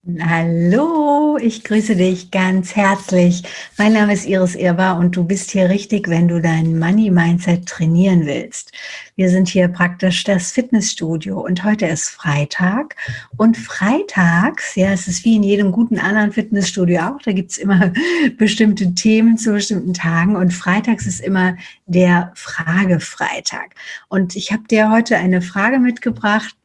Hallo, ich grüße dich ganz herzlich. Mein Name ist Iris Irber und du bist hier richtig, wenn du dein Money Mindset trainieren willst. Wir sind hier praktisch das Fitnessstudio und heute ist Freitag und freitags, ja, es ist wie in jedem guten anderen Fitnessstudio auch, da gibt's immer bestimmte Themen zu bestimmten Tagen und freitags ist immer der Fragefreitag. Und ich habe dir heute eine Frage mitgebracht,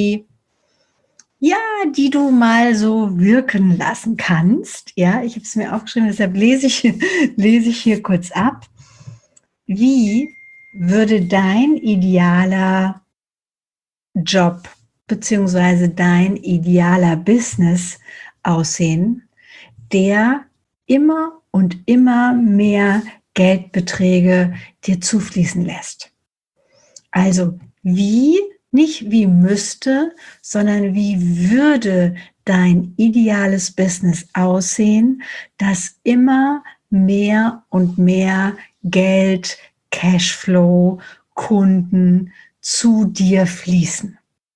die du mal so wirken lassen kannst. Ja, ich habe es mir aufgeschrieben, deshalb lese ich hier kurz ab. Wie würde dein idealer Job beziehungsweise dein idealer Business aussehen, der immer und immer mehr Geldbeträge dir zufließen lässt? Also nicht wie müsste, sondern wie würde dein ideales Business aussehen, das immer mehr und mehr Geld, Cashflow, Kunden zu dir fließen?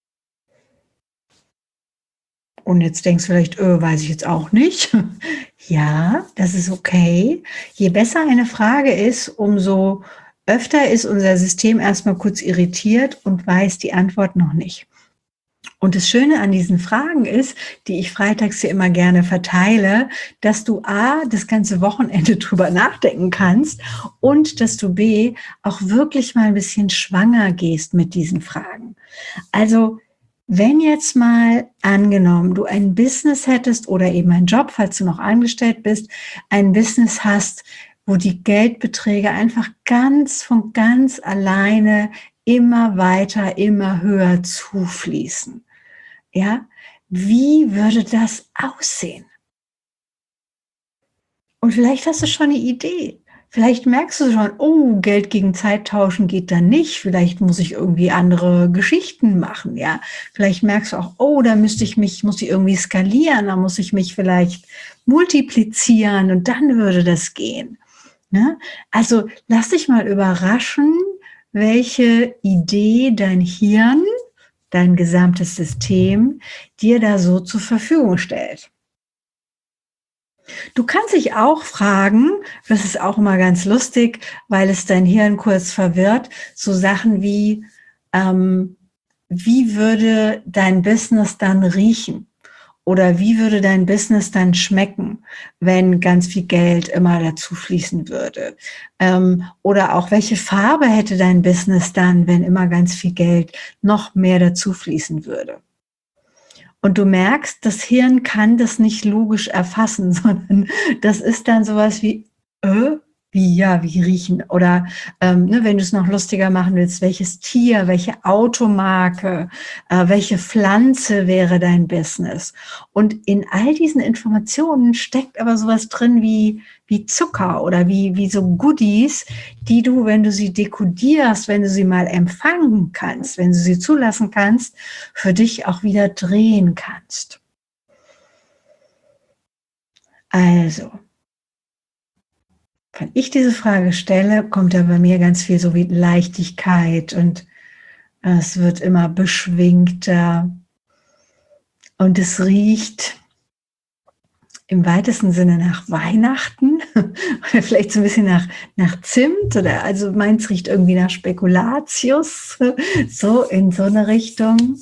Und jetzt denkst du vielleicht, weiß ich jetzt auch nicht. Ja, das ist okay. Je besser eine Frage ist, umso öfter ist unser System erstmal kurz irritiert und weiß die Antwort noch nicht. Und das Schöne an diesen Fragen ist, die ich freitags hier immer gerne verteile, dass du A, das ganze Wochenende drüber nachdenken kannst und dass du B, auch wirklich mal ein bisschen schwanger gehst mit diesen Fragen. Also, wenn jetzt mal angenommen, du ein Business hättest oder eben einen Job, falls du noch angestellt bist, ein Business hast, wo die Geldbeträge einfach von ganz alleine immer weiter, immer höher zufließen. Ja, wie würde das aussehen? Und vielleicht hast du schon eine Idee. Vielleicht merkst du schon: „Oh, Geld gegen Zeit tauschen geht da nicht. Vielleicht muss ich irgendwie andere Geschichten machen“, ja? Vielleicht merkst du auch: „Oh, da muss ich irgendwie skalieren, da muss ich mich vielleicht multiplizieren und dann würde das gehen“, ne? Also, lass dich mal überraschen, welche Idee dein Hirn, dein gesamtes System dir da so zur Verfügung stellt. Du kannst dich auch fragen, das ist auch immer ganz lustig, weil es dein Hirn kurz verwirrt, so Sachen wie, ähm, wie würde dein Business dann riechen? Oder wie würde dein Business dann schmecken, wenn ganz viel Geld immer dazu fließen würde? Oder auch, welche Farbe hätte dein Business dann, wenn immer ganz viel Geld noch mehr dazu fließen würde? Und du merkst, das Hirn kann das nicht logisch erfassen, sondern das ist dann sowas wie: „Äh, wie riechen?“ Oder, ne, wenn du es noch lustiger machen willst, welches Tier, welche Automarke, welche Pflanze wäre dein Business? Und in all diesen Informationen steckt aber sowas drin wie Zucker oder wie so Goodies, die du, wenn du sie dekodierst, wenn du sie mal empfangen kannst, wenn du sie zulassen kannst, für dich auch wieder drehen kannst. Also, wenn ich diese Frage stelle, kommt da bei mir ganz viel so wie Leichtigkeit und es wird immer beschwingter und es riecht im weitesten Sinne nach Weihnachten oder vielleicht so ein bisschen nach Zimt oder also meins riecht irgendwie nach Spekulatius, so in so eine Richtung.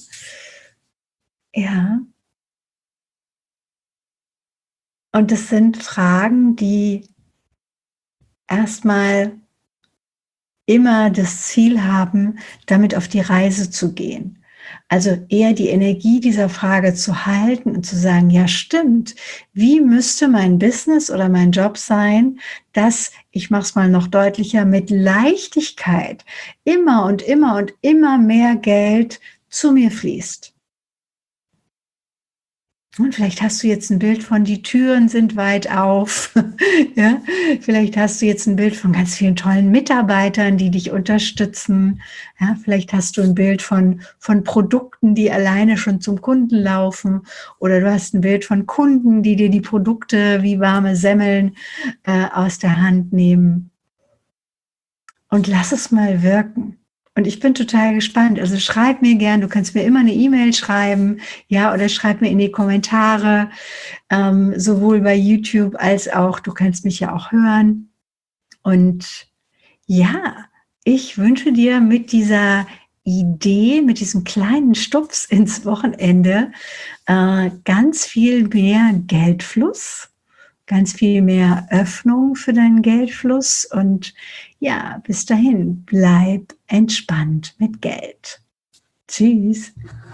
Ja, und das sind Fragen, die erstmal immer das Ziel haben, damit auf die Reise zu gehen. Also eher die Energie dieser Frage zu halten und zu sagen, ja stimmt, wie müsste mein Business oder mein Job sein, dass, ich mache es mal noch deutlicher, mit Leichtigkeit immer und immer und immer mehr Geld zu mir fließt. Und vielleicht hast du jetzt ein Bild von die Türen sind weit auf, ja? Vielleicht hast du jetzt ein Bild von ganz vielen tollen Mitarbeitern, die dich unterstützen. Ja, vielleicht hast du ein Bild von Produkten, die alleine schon zum Kunden laufen. Oder du hast ein Bild von Kunden, die dir die Produkte wie warme Semmeln, aus der Hand nehmen. Und lass es mal wirken. Und ich bin total gespannt. Also schreib mir gern, du kannst mir immer eine E-Mail schreiben, ja, oder schreib mir in die Kommentare, sowohl bei YouTube als auch, du kannst mich ja auch hören. Und ja, ich wünsche dir mit dieser Idee, mit diesem kleinen Stups ins Wochenende ganz viel mehr Geldfluss, ganz viel mehr Öffnung für deinen Geldfluss und ja, bis dahin, bleib entspannt mit Geld. Tschüss.